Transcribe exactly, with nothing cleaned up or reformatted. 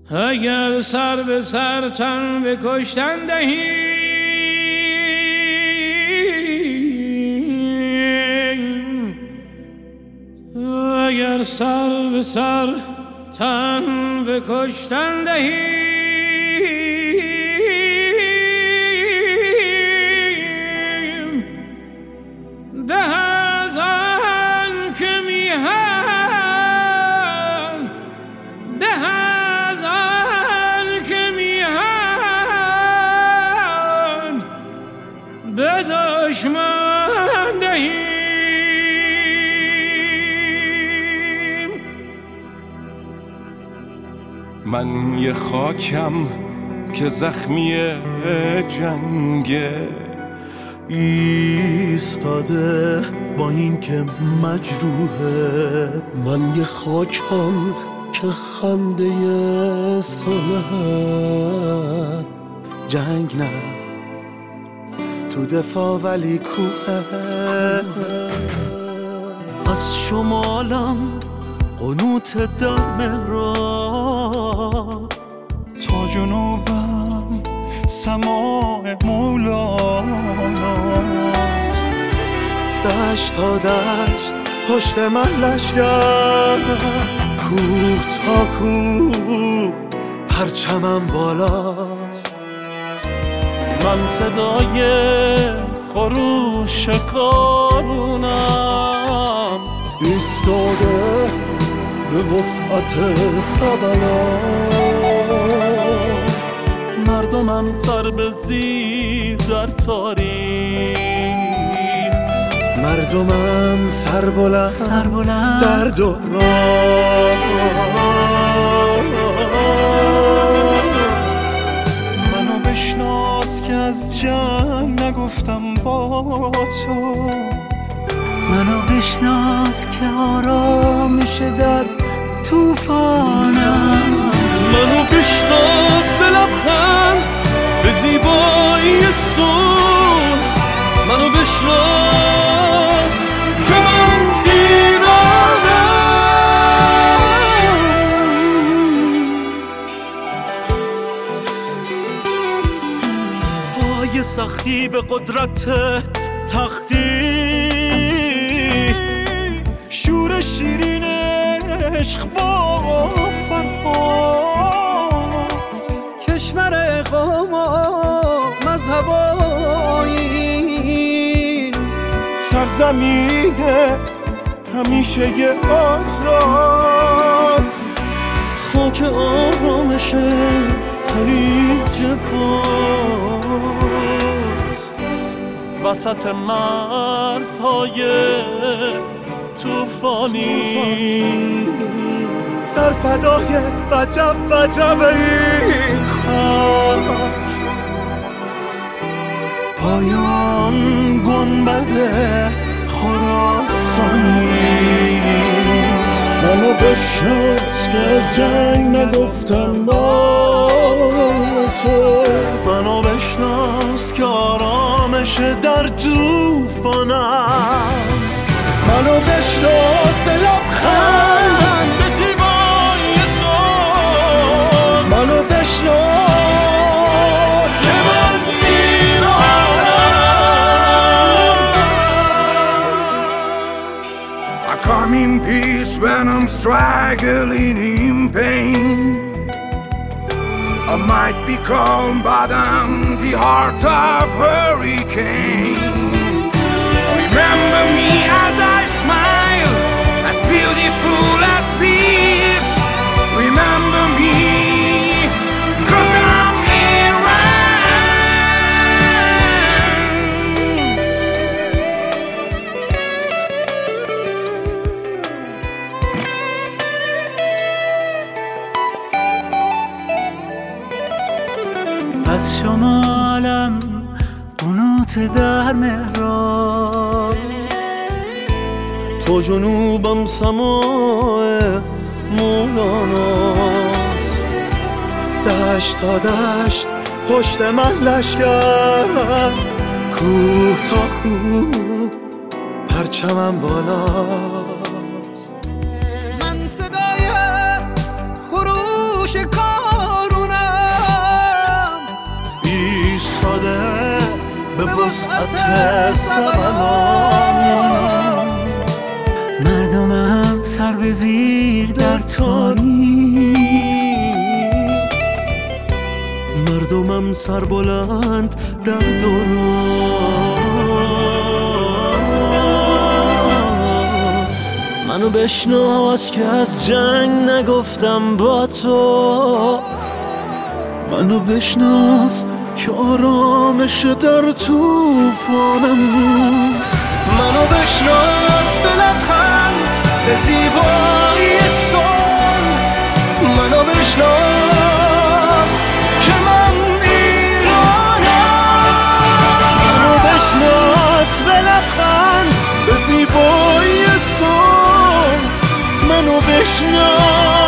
اگر سر به سر تن به کشتن دهیم، اگر سر به سر تن به کشتن دهیم، به از آن که میهن، به از آن که میهن به دشمن دهیم. من یه خاکم که زخمی جنگه، ایستاده با این که مجروحه. من یه خاکم که خنده صلح، جنگ نه تو دفاع ولی کوه. از شمالم قنوت در مهراب، تا جنوبم سماع مولاست. دشت تا دشت پشت من لشگر، کوه تا کوه پرچمم بالاست. من صدای خروش کارونم، ایستاده به وسعت سبلا. مردمم سر به زیر در تاریخ، مردمم سر بلند, سر بلند در دوران. منو بشناس که از جنگ نگفتم با تو، منو بشناس که آرامش در توفانم. منو بشناس به لبخند، به زیبایی صبح. منو بشناس که من ایرانم. پای سختی به قدرت تختی، شور شیرین عشق با فرهاد. کشور قوم و مذهب و آیین، سرزمین همیشه یه آزاد. خاک آرامش خلیج فارس، وسط مرزهای توفانی. سرفدای وجب وجب این خاک، پایان گنبد خراسانی. منو بشناس که از جنگ نگفتم با تو. منو بشناس که آرامش در توفانم. منو بشناس به لبخند، به زیبایی صبح. منو بشناس که من ایرانم. I come in peace when I'm struggling in pain. I might be calm, but I'm the heart of hurricane. Remember me as I smile, as beautiful as peace. Remember me, 'cause I'm از شمالم قنوت در مهراب، تو جنوبم سماع مولاناست. دشت تا دشت پشت من لشگر، کوه تا کوه پرچمم بالاست. من صدای خروش کار وسعت سمنان. مردمم سر به زیر در تاری، مردمم سر بلند در دوران. منو بشناس که از جنگ نگفتم با تو، منو بشناس که آرامش در طوفانم. منو بشناس به لبخند، به زیبایی صلح. منو بشناس که من ایرانم. منو بشناس به لبخند، به زیبایی صلح. منو بشناس